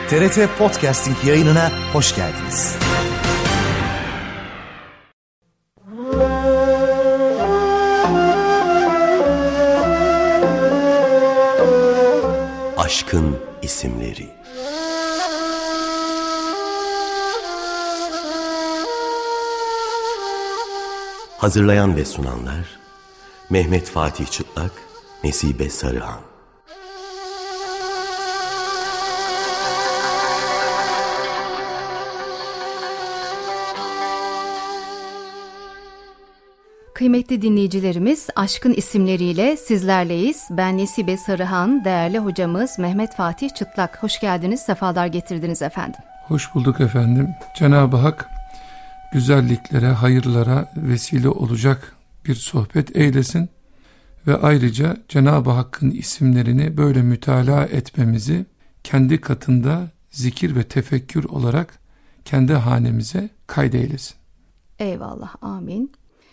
TRT Podcasting yayınına hoş geldiniz. Aşkın isimleri. Hazırlayan ve sunanlar Mehmet Fatih Çıtlak, Nesibe Sarıhan. Kıymetli dinleyicilerimiz, Aşkın isimleriyle sizlerleyiz. Ben Nesibe Sarıhan, değerli hocamız Mehmet Fatih Çıtlak. Hoş geldiniz, sefalar getirdiniz efendim. Hoş bulduk efendim. Cenab-ı Hak güzelliklere, hayırlara vesile olacak bir sohbet eylesin ve ayrıca Cenab-ı Hakk'ın isimlerini böyle mütalaa etmemizi kendi katında zikir ve tefekkür olarak kendi hanemize kaydeylesin. Eyvallah, amin.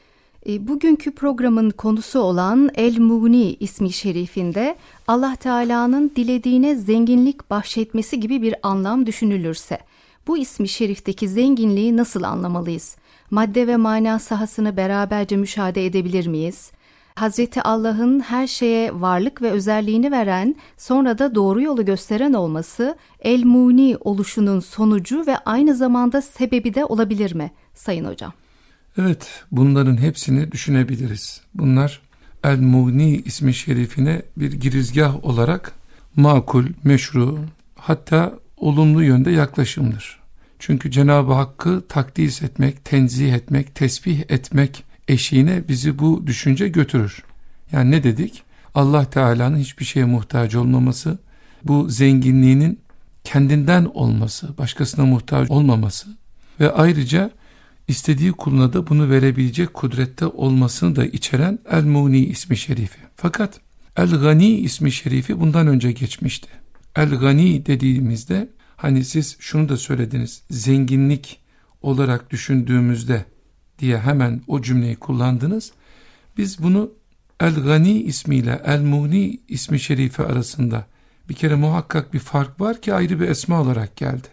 Bugünkü programın konusu olan El-Muğni ismi şerifinde Allah Teala'nın dilediğine zenginlik bahşetmesi gibi bir anlam düşünülürse, bu ismi şerifteki zenginliği nasıl anlamalıyız? Madde ve mana sahasını beraberce müşahede edebilir miyiz? Hazreti Allah'ın her şeye varlık ve özelliğini veren, sonra da doğru yolu gösteren olması, El-Muğni oluşunun sonucu ve aynı zamanda sebebi de olabilir mi Sayın Hocam? Evet, bunların hepsini düşünebiliriz. Bunlar El-Muğni ismi şerifine bir girizgah olarak makul, meşru, hatta olumlu yönde yaklaşımdır. Çünkü Cenab-ı Hakk'ı takdis etmek, tenzih etmek, tesbih etmek eşiğine bizi bu düşünce götürür. Yani ne dedik? Allah Teala'nın hiçbir şeye muhtaç olmaması, bu zenginliğinin kendinden olması, başkasına muhtaç olmaması ve ayrıca İstediği kuluna da bunu verebilecek kudrette olmasını da içeren El-Muğni ismi şerifi. Fakat El-Gani ismi şerifi bundan önce geçmişti. El-Gani dediğimizde hani siz şunu da söylediniz, zenginlik olarak düşündüğümüzde diye hemen o cümleyi kullandınız. Biz bunu El-Gani ismiyle El-Muğni ismi şerifi arasında bir kere muhakkak bir fark var ki ayrı bir esma olarak geldi.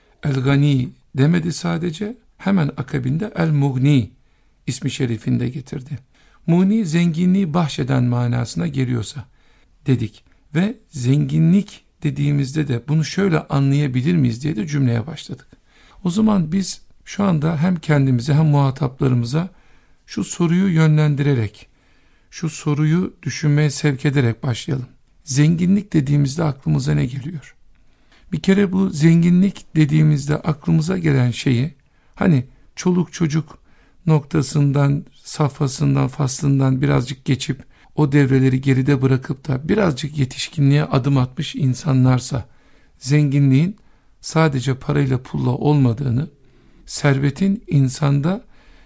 El-Gani demedi sadece, hemen akabinde El-Muğni ismi şerifinde getirdi. Muğni zenginliği bahşeden manasına geliyorsa dedik ve zenginlik dediğimizde de bunu şöyle anlayabilir miyiz diye de cümleye başladık. O zaman biz şu anda hem kendimize hem muhataplarımıza şu soruyu yönlendirerek, şu soruyu düşünmeye sevk ederek başlayalım. Zenginlik dediğimizde aklımıza ne geliyor? Bir kere bu zenginlik dediğimizde aklımıza gelen şeyi hani çoluk çocuk noktasından, safhasından, faslından birazcık geçip o devreleri geride bırakıp da birazcık yetişkinliğe adım atmış insanlarsa zenginliğin sadece parayla pulla olmadığını, servetin insanda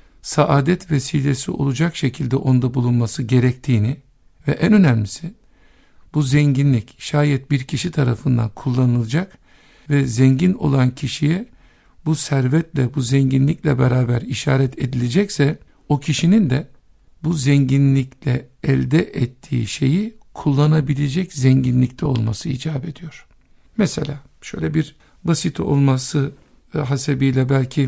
saadet vesilesi olacak şekilde onda bulunması gerektiğini ve en önemlisi bu zenginlik şayet bir kişi tarafından kullanılacak ve zengin olan kişiye bu servetle, bu zenginlikle beraber işaret edilecekse o kişinin de bu zenginlikle elde ettiği şeyi kullanabilecek zenginlikte olması icap ediyor. Mesela şöyle bir basit olması hasebiyle belki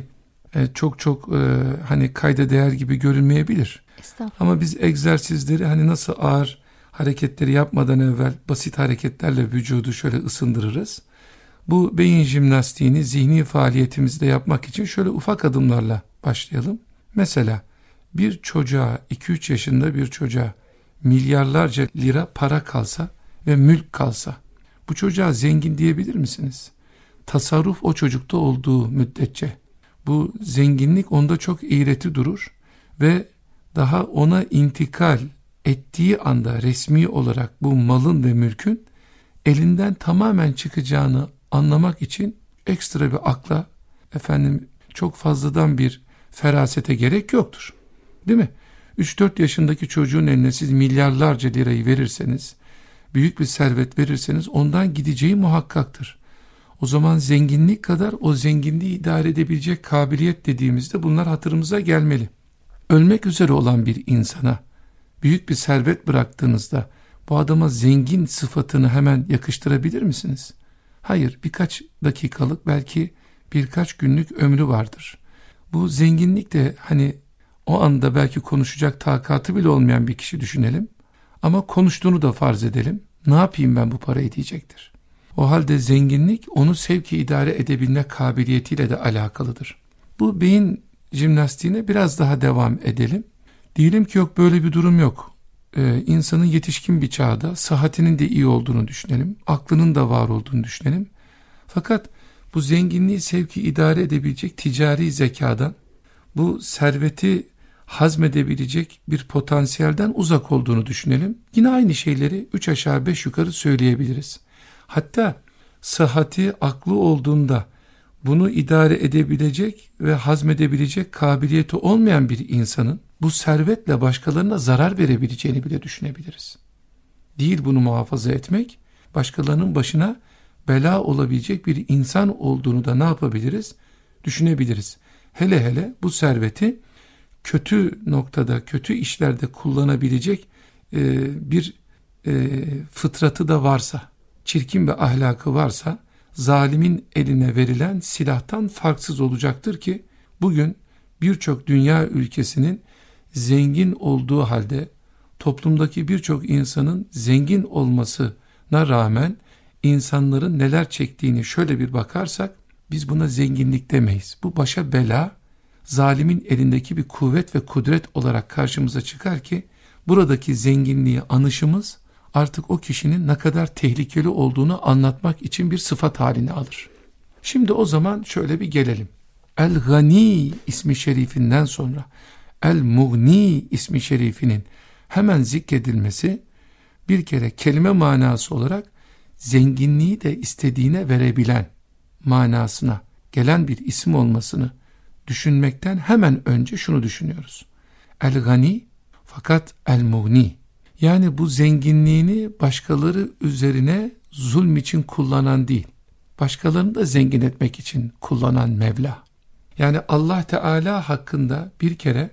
çok hani kayda değer gibi görünmeyebilir. Ama biz egzersizleri hani nasıl ağır hareketleri yapmadan evvel basit hareketlerle vücudu şöyle ısındırırız. Bu beyin jimnastiğini zihni faaliyetimizde yapmak için şöyle ufak adımlarla başlayalım. Mesela bir çocuğa, 2-3 yaşında bir çocuğa milyarlarca lira para kalsa ve mülk kalsa bu çocuğa zengin diyebilir misiniz? Tasarruf o çocukta olduğu müddetçe bu zenginlik onda çok iğreti durur ve daha ona intikal ettiği anda resmi olarak bu malın ve mülkün elinden tamamen çıkacağını anlamak için ekstra bir akla, çok fazladan bir ferasete gerek yoktur. Değil mi? 3-4 yaşındaki çocuğun eline siz milyarlarca lirayı verirseniz, büyük bir servet verirseniz ondan gideceği muhakkaktır. O zaman zenginlik kadar o zenginliği idare edebilecek kabiliyet dediğimizde bunlar hatırımıza gelmeli. Ölmek üzere olan bir insana büyük bir servet bıraktığınızda bu adama zengin sıfatını hemen yakıştırabilir misiniz? Hayır, birkaç dakikalık, belki birkaç günlük ömrü vardır. Bu zenginlik de hani o anda belki konuşacak takatı bile olmayan bir kişi düşünelim. Ama konuştuğunu da farz edelim. Ne yapayım ben bu parayı diyecektir. O halde zenginlik onu sevki idare edebilme kabiliyetiyle de alakalıdır. Bu beyin jimnastiğine biraz daha devam edelim. Diyelim ki yok, böyle bir durum yok. İnsanın yetişkin bir çağda sıhhatinin de iyi olduğunu düşünelim. Aklının da var olduğunu düşünelim. Fakat bu zenginliği sevki idare edebilecek ticari zekadan, bu serveti hazmedebilecek bir potansiyelden uzak olduğunu düşünelim. Yine aynı şeyleri 3 aşağı 5 yukarı söyleyebiliriz. Hatta sıhhati, aklı olduğunda bunu idare edebilecek ve hazmedebilecek kabiliyeti olmayan bir insanın bu servetle başkalarına zarar verebileceğini bile düşünebiliriz. Değil bunu muhafaza etmek, başkalarının başına bela olabilecek bir insan olduğunu da ne yapabiliriz? Düşünebiliriz. Hele hele bu serveti kötü noktada, kötü işlerde kullanabilecek bir fıtratı da varsa, çirkin bir ahlakı varsa, zalimin eline verilen silahtan farksız olacaktır ki, bugün birçok dünya ülkesinin zengin olduğu halde, toplumdaki birçok insanın zengin olmasına rağmen, insanların neler çektiğini şöyle bir bakarsak, biz buna zenginlik demeyiz. Bu başa bela, zalimin elindeki bir kuvvet ve kudret olarak karşımıza çıkar ki, buradaki zenginliği anışımız artık o kişinin ne kadar tehlikeli olduğunu anlatmak için bir sıfat haline alır. Şimdi o zaman şöyle bir gelelim. El-Gani ismi şerifinden sonra El-Mughni ismi şerifinin hemen zikredilmesi, bir kere kelime manası olarak zenginliği de istediğine verebilen manasına gelen bir isim olmasını düşünmekten hemen önce şunu düşünüyoruz. El-Gani fakat El-Mughni, yani bu zenginliğini başkaları üzerine zulm için kullanan değil, başkalarını da zengin etmek için kullanan Mevla. Yani Allah Teala hakkında bir kere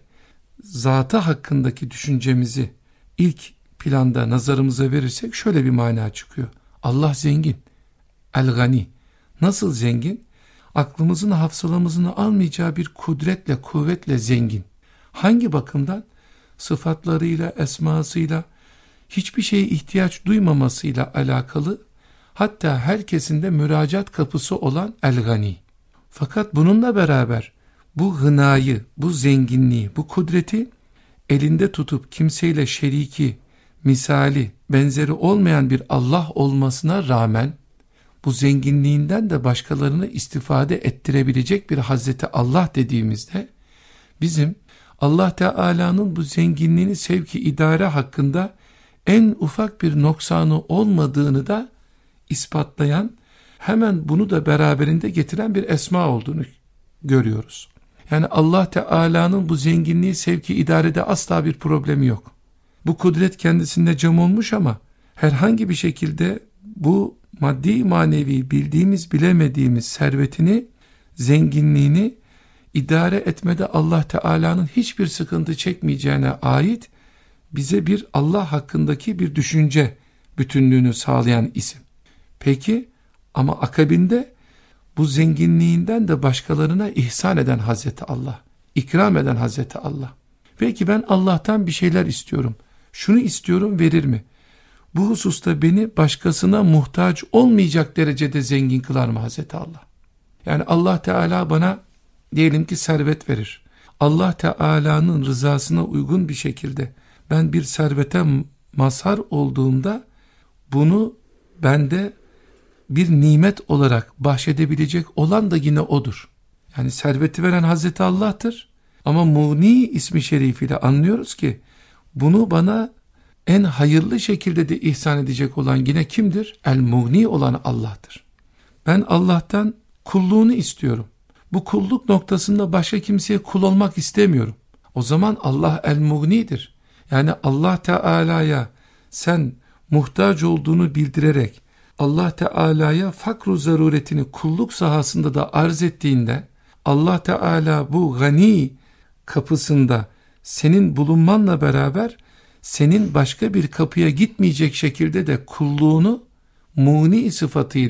zatı hakkındaki düşüncemizi ilk planda nazarımıza verirsek şöyle bir mana çıkıyor. Allah zengin, El-Gani. Nasıl zengin? Aklımızın, hafsalamızın almayacağı bir kudretle, kuvvetle zengin. Hangi bakımdan? Sıfatlarıyla, esmasıyla, hiçbir şeye ihtiyaç duymamasıyla alakalı, hatta herkesin de müracaat kapısı olan El-Gani. Fakat bununla beraber bu gınayı, bu zenginliği, bu kudreti elinde tutup kimseyle şeriki, misali, benzeri olmayan bir Allah olmasına rağmen, bu zenginliğinden de başkalarını istifade ettirebilecek bir Hazreti Allah dediğimizde, bizim Allah Teala'nın bu zenginliğini sevki idare hakkında en ufak bir noksanı olmadığını da ispatlayan, hemen bunu da beraberinde getiren bir esma olduğunu görüyoruz. Yani Allah Teala'nın bu zenginliği sevki idarede asla bir problemi yok. Bu kudret kendisinde cem olmuş ama herhangi bir şekilde bu maddi manevi bildiğimiz bilemediğimiz servetini, zenginliğini idare etmede Allah Teala'nın hiçbir sıkıntı çekmeyeceğine ait bize bir Allah hakkındaki bir düşünce bütünlüğünü sağlayan isim. Peki ama akabinde bu zenginliğinden de başkalarına ihsan eden Hazreti Allah, ikram eden Hazreti Allah. Peki ben Allah'tan bir şeyler istiyorum. Şunu istiyorum, verir mi? Bu hususta beni başkasına muhtaç olmayacak derecede zengin kılar mı Hazreti Allah? Yani Allah Teala bana diyelim ki servet verir. Allah Teala'nın rızasına uygun bir şekilde ben bir servete mazhar olduğumda bunu bende bir nimet olarak bahşedebilecek olan da yine O'dur. Yani serveti veren Hazreti Allah'tır. Ama Mughni ismi şerifiyle anlıyoruz ki bunu bana en hayırlı şekilde de ihsan edecek olan yine kimdir? El-Mughni olan Allah'tır. Ben Allah'tan kulluğunu istiyorum. Bu kulluk noktasında başka kimseye kul olmak istemiyorum. O zaman Allah El-Mughni'dir. Yani Allah Teala'ya sen muhtaç olduğunu bildirerek Allah Teala'ya fakru zaruretini kulluk sahasında da arz ettiğinde, Allah Teala bu gani kapısında senin bulunmanla beraber senin başka bir kapıya gitmeyecek şekilde de kulluğunu Mughni sıfatıyla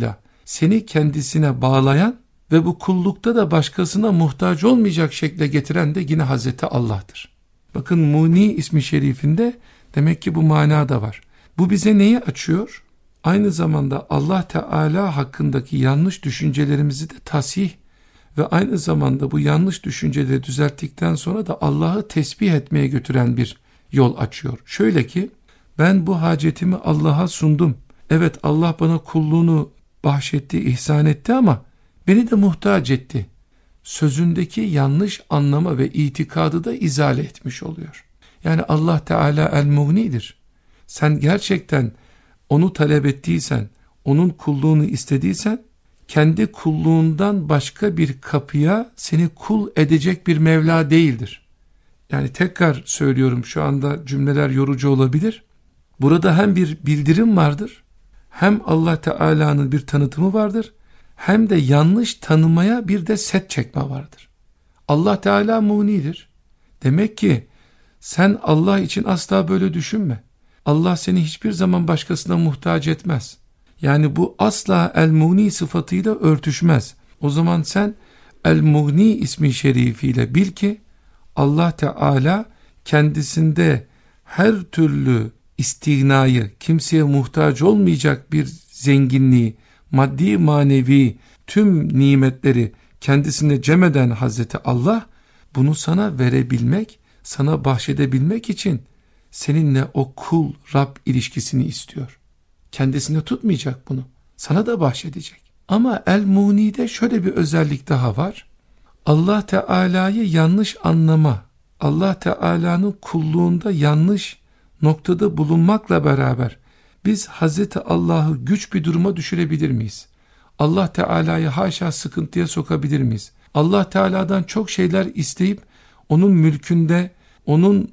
seni kendisine bağlayan ve bu kullukta da başkasına muhtaç olmayacak şekle getiren de yine Hazreti Allah'tır. Bakın Muni ismi şerifinde demek ki bu mana da var. Bu bize neyi açıyor? Aynı zamanda Allah Teala hakkındaki yanlış düşüncelerimizi de tasih ve aynı zamanda bu yanlış düşünceleri düzelttikten sonra da Allah'ı tesbih etmeye götüren bir yol açıyor. Şöyle ki, ben bu hacetimi Allah'a sundum. Evet, Allah bana kulluğunu bahşetti, ihsan etti ama beni de muhtaç etti. Sözündeki yanlış anlama ve itikadı da izale etmiş oluyor. Yani Allah Teala el-Mughni'dir. Sen gerçekten onu talep ettiysen, onun kulluğunu istediysen, kendi kulluğundan başka bir kapıya seni kul edecek bir Mevla değildir. Yani tekrar söylüyorum, şu anda cümleler yorucu olabilir. Burada hem bir bildirim vardır, hem Allah Teala'nın bir tanıtımı vardır, hem de yanlış tanımaya bir de set çekme vardır. Allah Teala Mughni'dir. Demek ki sen Allah için asla böyle düşünme. Allah seni hiçbir zaman başkasına muhtaç etmez. Yani bu asla el-Mughni sıfatıyla örtüşmez. O zaman sen el-Mughni ismi şerifiyle bil ki Allah Teala kendisinde her türlü istighnayı, kimseye muhtaç olmayacak bir zenginliği, maddi manevi tüm nimetleri kendisine cem eden Hazreti Allah, bunu sana verebilmek, sana bahşedebilmek için seninle o kul Rab ilişkisini istiyor. Kendisine tutmayacak bunu. Sana da bahşedecek. Ama El-Mughni'de şöyle bir özellik daha var. Allah Teala'yı yanlış anlama, Allah Teala'nın kulluğunda yanlış noktada bulunmakla beraber biz Hazreti Allah'ı güç bir duruma düşürebilir miyiz? Allah Teala'yı haşa sıkıntıya sokabilir miyiz? Allah Teala'dan çok şeyler isteyip onun mülkünde, onun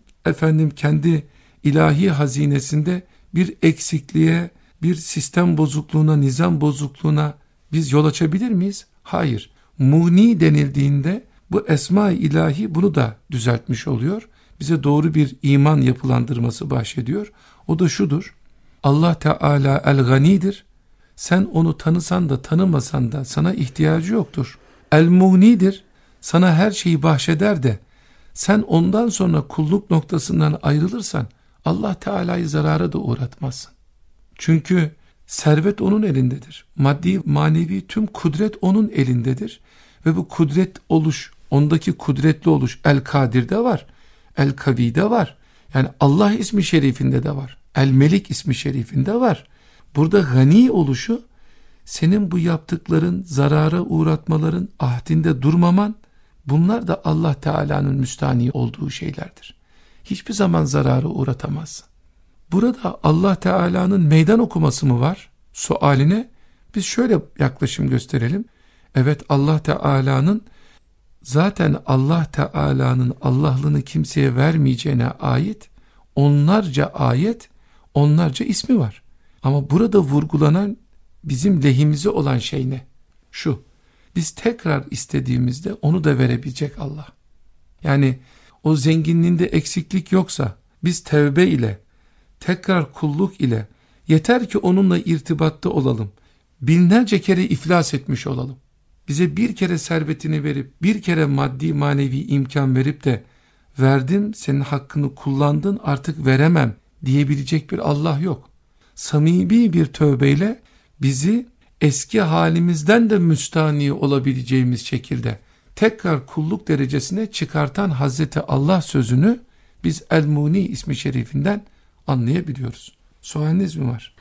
kendi ilahi hazinesinde bir eksikliğe, bir sistem bozukluğuna, nizam bozukluğuna biz yol açabilir miyiz? Hayır. Mughni denildiğinde bu esma-i ilahi bunu da düzeltmiş oluyor. Bize doğru bir iman yapılandırması bahşediyor. O da şudur: Allah Teala el-Gani'dir. Sen onu tanısan da tanımasan da sana ihtiyacı yoktur. El-Mughni'dir. Sana her şeyi bahşeder de sen ondan sonra kulluk noktasından ayrılırsan Allah Teala'yı zarara da uğratmazsın. Çünkü servet onun elindedir. Maddi, manevi tüm kudret onun elindedir. Ve bu kudret oluş, ondaki kudretli oluş El-Kadir'de var. El-Kavi'de var. Yani Allah ismi şerifinde de var. El-Melik ismi şerifinde var. Burada gani oluşu, senin bu yaptıkların, zarara uğratmaların, ahdinde durmaman, bunlar da Allah Teala'nın müstahni olduğu şeylerdir. Hiçbir zaman zarara uğratamazsın. Burada Allah Teala'nın meydan okuması mı var? Sualine biz şöyle yaklaşım gösterelim. Evet, Allah Teala'nın zaten Allah Teala'nın Allahlığını kimseye vermeyeceğine ait onlarca ayet, onlarca ismi var. Ama burada vurgulanan bizim lehimize olan şey ne? Şu: biz tekrar istediğimizde onu da verebilecek Allah. Yani o zenginliğinde eksiklik yoksa biz tevbe ile, tekrar kulluk ile, yeter ki onunla irtibatta olalım, binlerce kere iflas etmiş olalım. Bize bir kere servetini verip, bir kere maddi manevi imkan verip de verdim, senin hakkını kullandın, artık veremem diyebilecek bir Allah yok. Samimi bir tövbeyle bizi eski halimizden de müstahni olabileceğimiz şekilde tekrar kulluk derecesine çıkartan Hazreti Allah sözünü biz El-Mughni ismi şerifinden anlayabiliyoruz. Sualiniz mi var?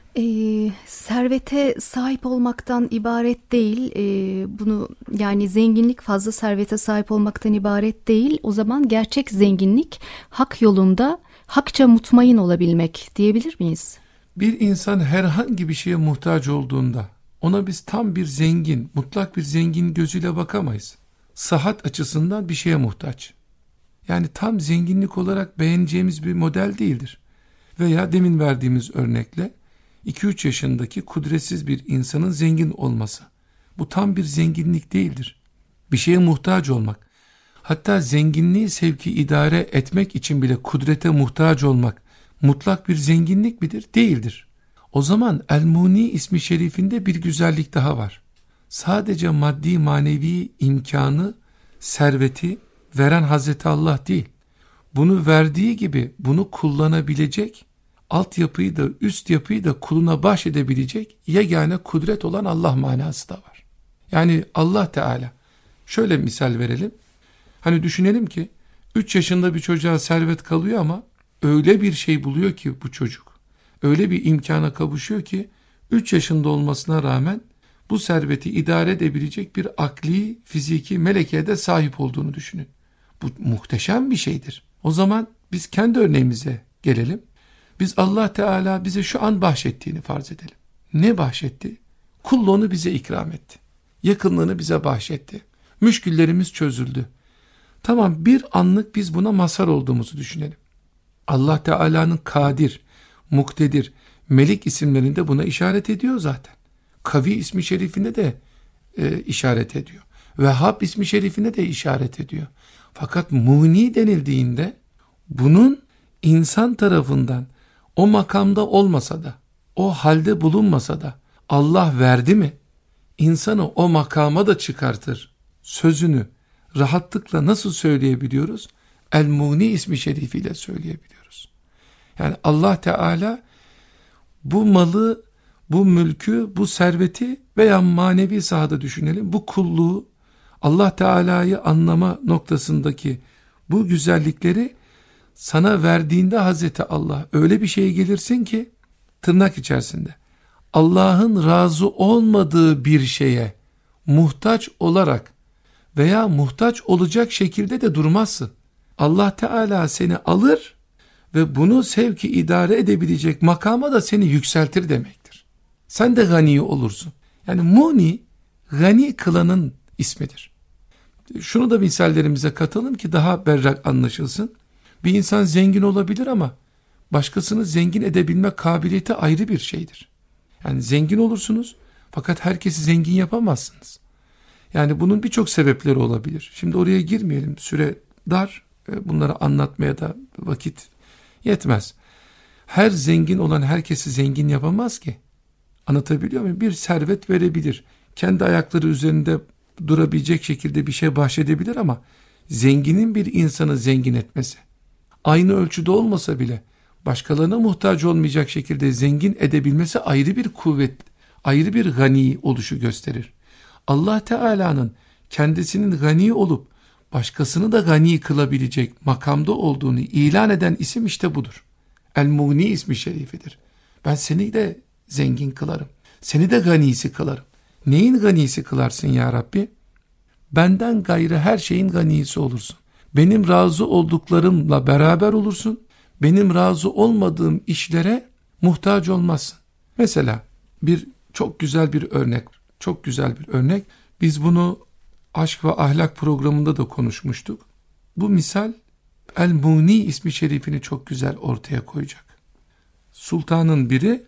Servete sahip olmaktan ibaret değil. Bunu, yani zenginlik fazla servete sahip olmaktan ibaret değil. O zaman gerçek zenginlik hak yolunda hakça mutmain olabilmek diyebilir miyiz? Bir insan herhangi bir şeye muhtaç olduğunda ona biz tam bir zengin, mutlak bir zengin gözüyle bakamayız. Sıhhat açısından bir şeye muhtaç. Yani tam zenginlik olarak beğeneceğimiz bir model değildir. Veya demin verdiğimiz örnekle 2-3 yaşındaki kudretsiz bir insanın zengin olması. Bu tam bir zenginlik değildir. Bir şeye muhtaç olmak, hatta zenginliği sevki idare etmek için bile kudrete muhtaç olmak mutlak bir zenginlik midir? Değildir. O zaman El-Muni ismi şerifinde bir güzellik daha var. Sadece maddi manevi imkanı, serveti veren Hazreti Allah değil. Bunu verdiği gibi bunu kullanabilecek, altyapıyı da üst yapıyı da kuluna bahşedebilecek yegane kudret olan Allah manası da var. Yani Allah Teala, şöyle misal verelim. Hani düşünelim ki 3 yaşında bir çocuğa servet kalıyor ama öyle bir şey buluyor ki bu çocuk, öyle bir imkana kavuşuyor ki 3 yaşında olmasına rağmen bu serveti idare edebilecek bir akli, fiziki melekeye de sahip olduğunu düşünün. Bu muhteşem bir şeydir. O zaman biz kendi örneğimize gelelim. Biz Allah Teala bize şu an bahşettiğini farz edelim. Ne bahşetti? Kulluğunu bize ikram etti. Yakınlığını bize bahşetti. Müşküllerimiz çözüldü. Tamam, bir anlık biz buna mazhar olduğumuzu düşünelim. Allah Teala'nın Kadir, Muktedir, Melik isimlerinde buna işaret ediyor zaten. Kavi ismi şerifinde de işaret ediyor. Vehhab ismi şerifinde de işaret ediyor. Fakat Muni denildiğinde bunun insan tarafından o makamda olmasa da, o halde bulunmasa da Allah verdi mi, insanı o makama da çıkartır sözünü rahatlıkla nasıl söyleyebiliyoruz? El-Muni ismi şerifiyle söyleyebiliyoruz. Yani Allah Teala bu malı, bu mülkü, bu serveti veya manevi sahada düşünelim, bu kulluğu, Allah Teala'yı anlama noktasındaki bu güzellikleri sana verdiğinde Hazreti Allah öyle bir şeye gelirsin ki, tırnak içerisinde Allah'ın razı olmadığı bir şeye muhtaç olarak veya muhtaç olacak şekilde de durmazsın. Allah Teala seni alır ve bunu sevki idare edebilecek makama da seni yükseltir demektir. Sen de gani olursun. Yani Muni, gani kılanın ismidir. Şunu da misallerimize katalım ki daha berrak anlaşılsın. Bir insan zengin olabilir ama başkasını zengin edebilme kabiliyeti ayrı bir şeydir. Yani zengin olursunuz fakat herkesi zengin yapamazsınız. Yani bunun birçok sebepleri olabilir. Şimdi oraya girmeyelim. Süre dar. Bunları anlatmaya da vakit yetmez. Her zengin olan herkesi zengin yapamaz ki. Anlatabiliyor muyum? Bir servet verebilir. Kendi ayakları üzerinde durabilecek şekilde bir şey bahşedebilir ama zenginin bir insanı zengin etmesi, aynı ölçüde olmasa bile başkalarına muhtaç olmayacak şekilde zengin edebilmesi ayrı bir kuvvet, ayrı bir gani oluşu gösterir. Allah Teala'nın kendisinin gani olup başkasını da gani kılabilecek makamda olduğunu ilan eden isim işte budur. El-Muni ismi şerifidir. Ben seni de zengin kılarım. Seni de ganisi kılarım. Neyin ganisi kılarsın ya Rabbi? Benden gayrı her şeyin ganisi olursun. Benim razı olduklarımla beraber olursun. Benim razı olmadığım işlere muhtaç olmazsın. Mesela çok güzel bir örnek. Biz bunu Aşk ve Ahlak programında da konuşmuştuk. Bu misal El-Muni ismi şerifini çok güzel ortaya koyacak. Sultanın biri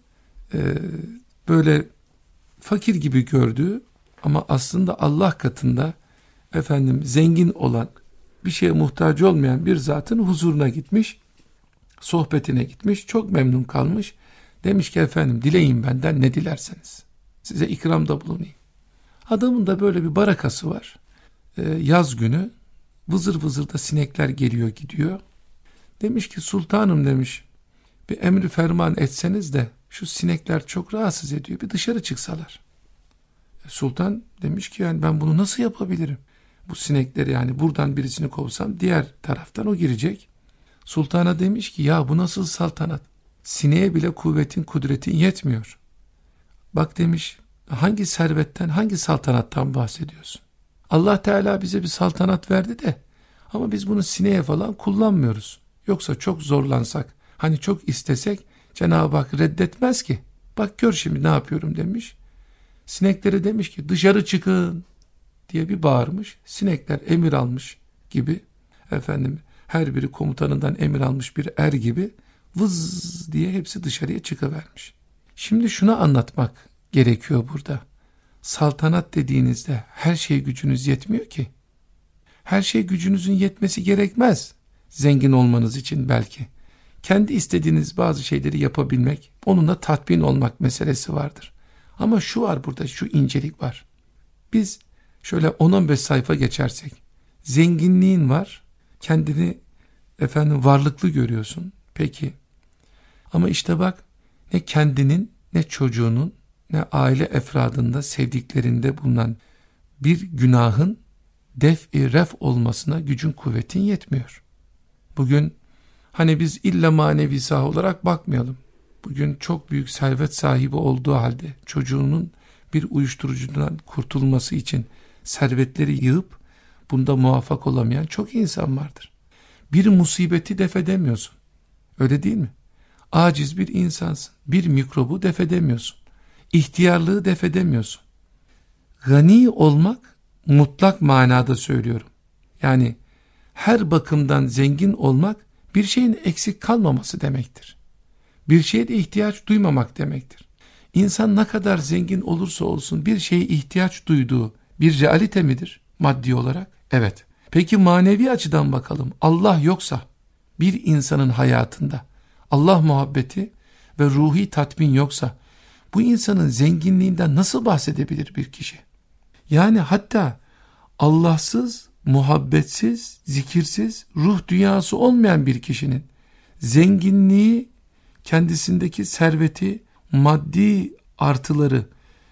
böyle fakir gibi gördüğü ama aslında Allah katında zengin olan, bir şeye muhtaç olmayan bir zatın huzuruna gitmiş, sohbetine gitmiş, çok memnun kalmış. Demiş ki dileyin benden ne dilerseniz, size ikramda bulunayım. Adamın da böyle bir barakası var. Yaz günü vızır vızır da sinekler geliyor gidiyor. Demiş ki sultanım demiş, bir emri ferman etseniz de şu sinekler çok rahatsız ediyor, bir dışarı çıksalar. Sultan demiş ki ben bunu nasıl yapabilirim? Bu sinekleri buradan birisini kovsam diğer taraftan o girecek. Sultana demiş ki ya bu nasıl saltanat? Sineğe bile kuvvetin, kudretin yetmiyor. Bak demiş, hangi servetten, hangi saltanattan bahsediyorsun? Allah Teala bize bir saltanat verdi de ama biz bunu sineğe falan kullanmıyoruz. Yoksa çok zorlansak, çok istesek Cenab-ı Hak reddetmez ki. Bak gör şimdi ne yapıyorum demiş. Sineklere demiş ki dışarı çıkın diye bir bağırmış. Sinekler emir almış gibi, her biri komutanından emir almış bir er gibi vız diye hepsi dışarıya çıkıvermiş. Şimdi şunu anlatmak gerekiyor burada. Saltanat dediğinizde her şeye gücünüz yetmiyor ki. Her şeye gücünüzün yetmesi gerekmez. Zengin olmanız için belki. kendi istediğiniz bazı şeyleri yapabilmek, onunla tatmin olmak meselesi vardır. Ama şu var burada, şu incelik var. Biz şöyle 10-15 sayfa geçersek, zenginliğin var, kendini varlıklı görüyorsun. Peki, ama işte bak, ne kendinin, ne çocuğunun, ne aile efradında, sevdiklerinde bulunan bir günahın def-i ref olmasına gücün, kuvvetin yetmiyor. Bugün hani biz illa manevi saha olarak bakmayalım. Bugün çok büyük servet sahibi olduğu halde çocuğunun bir uyuşturucudan kurtulması için servetleri yığıp bunda muvaffak olamayan çok insan vardır. Bir musibeti def edemiyorsun. Öyle değil mi? Aciz bir insansın. Bir mikrobu def edemiyorsun. İhtiyarlığı def edemiyorsun. Gani olmak, mutlak manada söylüyorum. Yani her bakımdan zengin olmak bir şeyin eksik kalmaması demektir. Bir şeye de ihtiyaç duymamak demektir. İnsan ne kadar zengin olursa olsun bir şeye ihtiyaç duyduğu bir realite midir maddi olarak? Evet. Peki manevi açıdan bakalım. Allah yoksa bir insanın hayatında, Allah muhabbeti ve ruhi tatmin yoksa bu insanın zenginliğinden nasıl bahsedebilir bir kişi? Yani hatta Allahsız, muhabbetsiz, zikirsiz, ruh dünyası olmayan bir kişinin zenginliği, kendisindeki serveti, maddi artıları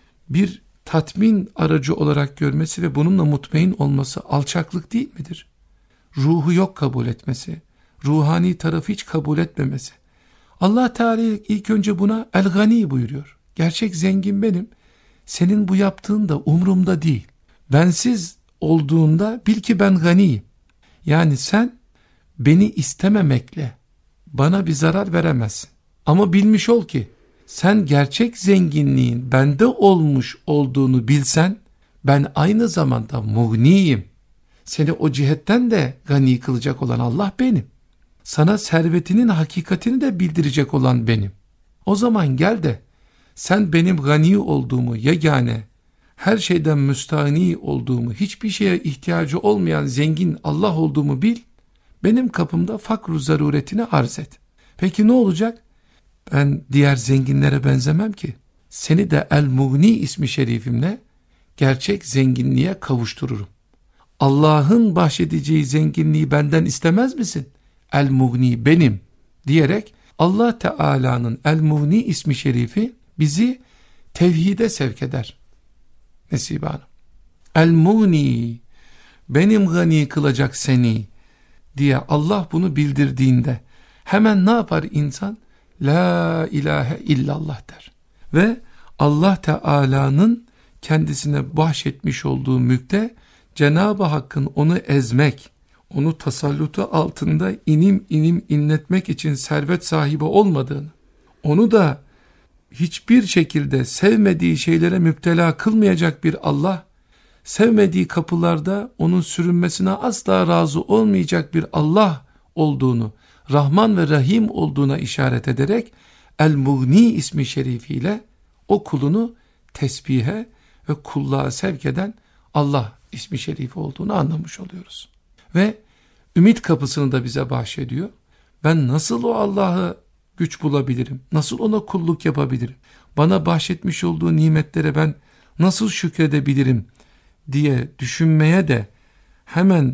bir tatmin aracı olarak görmesi ve bununla mutmain olması alçaklık değil midir? Ruhu yok kabul etmesi, ruhani tarafı hiç kabul etmemesi. Allah Teala ilk önce buna el-gani buyuruyor. Gerçek zengin benim. Senin bu yaptığın da umurumda değil. Bensiz olduğunda bil ki ben ganiyim. Yani sen beni istememekle bana bir zarar veremezsin. Ama bilmiş ol ki sen gerçek zenginliğin bende olmuş olduğunu bilsen ben aynı zamanda mugniyim. Seni o cihetten de gani kılacak olan Allah benim. Sana servetinin hakikatini de bildirecek olan benim. O zaman gel de sen benim gani olduğumu, yegane, her şeyden müstahni olduğumu, hiçbir şeye ihtiyacı olmayan zengin Allah olduğumu bil, benim kapımda fakr-u zaruretini arz et. Peki ne olacak? Ben diğer zenginlere benzemem ki. Seni de El-Mughni ismi şerifimle gerçek zenginliğe kavuştururum. Allah'ın bahşedeceği zenginliği benden istemez misin? El-Mughni benim diyerek Allah Teala'nın El-Mughni ismi şerifi bizi tevhide sevk eder. Nesibe Hanım. El-Mughni, benim gani kılacak seni diye Allah bunu bildirdiğinde hemen ne yapar insan? La ilahe illallah der. Ve Allah Teala'nın kendisine bahşetmiş olduğu mülkte Cenab-ı Hakk'ın onu ezmek, onu tasallutu altında inim inim inletmek için servet sahibi olmadığını, onu da hiçbir şekilde sevmediği şeylere müptela kılmayacak bir Allah, sevmediği kapılarda onun sürünmesine asla razı olmayacak bir Allah olduğunu, Rahman ve Rahim olduğuna işaret ederek El-Mughni ismi şerifiyle o kulunu tesbihe ve kulluğa sevk eden Allah ismi şerifi olduğunu anlamış oluyoruz. Ve ümit kapısını da bize bahşediyor. Ben nasıl o Allah'ı güç bulabilirim? Nasıl ona kulluk yapabilirim? Bana bahşetmiş olduğu nimetlere ben nasıl şükredebilirim diye düşünmeye de hemen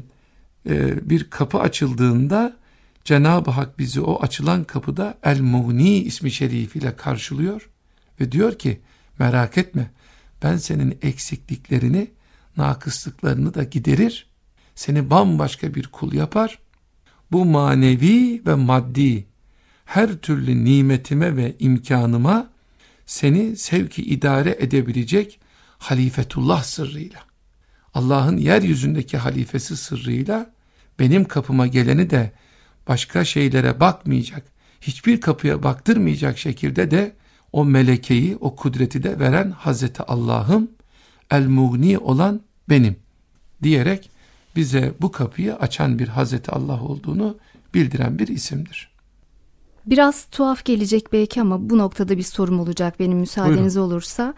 bir kapı açıldığında Cenab-ı Hak bizi o açılan kapıda El-Mughni ismi şerifiyle karşılıyor ve diyor ki merak etme, ben senin eksikliklerini, nakıslıklarını da giderir, seni bambaşka bir kul yapar. Bu manevi ve maddi her türlü nimetime ve imkanıma seni sevki idare edebilecek halifetullah sırrıyla, Allah'ın yeryüzündeki halifesi sırrıyla benim kapıma geleni de başka şeylere bakmayacak, hiçbir kapıya baktırmayacak şekilde de o melekeyi, o kudreti de veren Hazreti Allah'ım, El-Mughni olan benim diyerek bize bu kapıyı açan bir Hazreti Allah olduğunu bildiren bir isimdir. Biraz tuhaf gelecek belki ama bu noktada bir sorum olacak benim müsaadeniz olursa.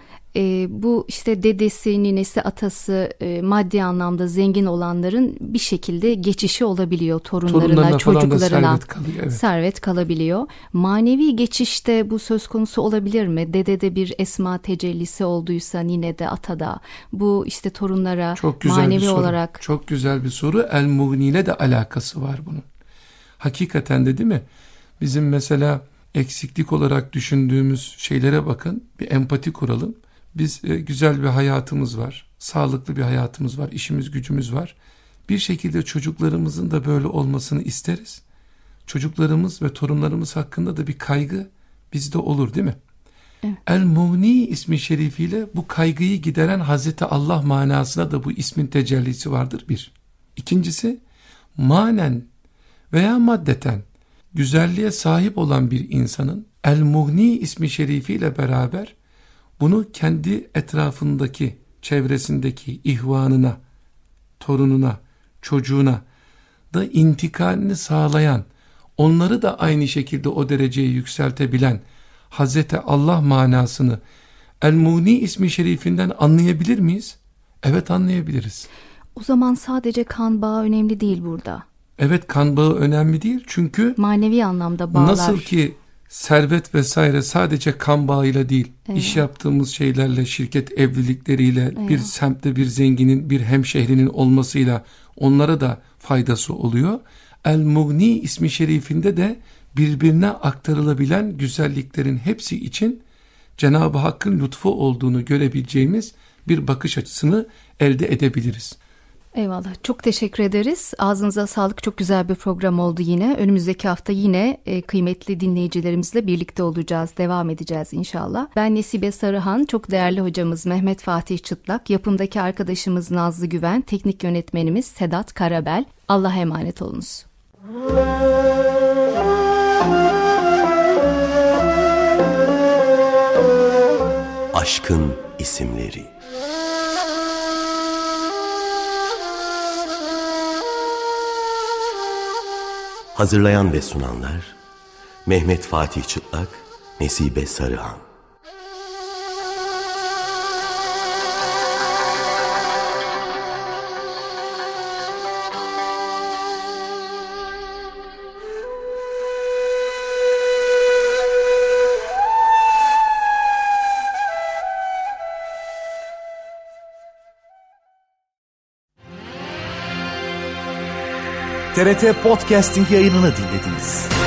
Bu işte dedesi, ninesi, atası maddi anlamda zengin olanların bir şekilde geçişi olabiliyor torunlarına, çocuklarına. Servet kalabiliyor. Manevi geçişte bu söz konusu olabilir mi? Dedede bir esma tecellisi olduysa ninede, atada bu işte torunlara manevi olarak. Çok güzel bir soru. El-Mughni ile de alakası var bunun. Hakikaten de değil mi? Bizim mesela eksiklik olarak düşündüğümüz şeylere bakın, bir empati kuralım. Biz güzel bir hayatımız var, sağlıklı bir hayatımız var, işimiz gücümüz var. Bir şekilde çocuklarımızın da böyle olmasını isteriz. Çocuklarımız ve torunlarımız hakkında da bir kaygı bizde olur değil mi? Evet. El-Mughni ismi şerifiyle bu kaygıyı gideren Hazreti Allah manasına da bu ismin tecellisi vardır bir. İkincisi, manen veya maddeten güzelliğe sahip olan bir insanın El-Mughni ismi şerifiyle beraber bunu kendi etrafındaki, çevresindeki ihvanına, torununa, çocuğuna da intikalini sağlayan, onları da aynı şekilde o dereceye yükseltebilen Hazreti Allah manasını El-Mughni ismi şerifinden anlayabilir miyiz? Evet, anlayabiliriz. O zaman sadece kan bağı önemli değil burada. Evet, kan bağı önemli değil çünkü manevi anlamda bağlar. Nasıl ki servet vesaire sadece kan bağıyla değil, iş yaptığımız şeylerle, şirket evlilikleriyle, bir semtte bir zenginin, bir hemşehrinin olmasıyla onlara da faydası oluyor. El-Mughni ismi şerifinde de birbirine aktarılabilen güzelliklerin hepsi için Cenab-ı Hakk'ın lütfu olduğunu görebileceğimiz bir bakış açısını elde edebiliriz. Eyvallah. Çok teşekkür ederiz. Ağzınıza sağlık. Çok güzel bir program oldu yine. Önümüzdeki hafta yine kıymetli dinleyicilerimizle birlikte olacağız. Devam edeceğiz inşallah. Ben Nesibe Sarıhan, çok değerli hocamız Mehmet Fatih Çıtlak, yapımdaki arkadaşımız Nazlı Güven, teknik yönetmenimiz Sedat Karabel. Allah'a emanet olunuz. Aşkın isimleri. Hazırlayan ve sunanlar Mehmet Fatih Çıtlak, Nesibe Sarıhan. TRT Podcasting yayınını dinlediniz.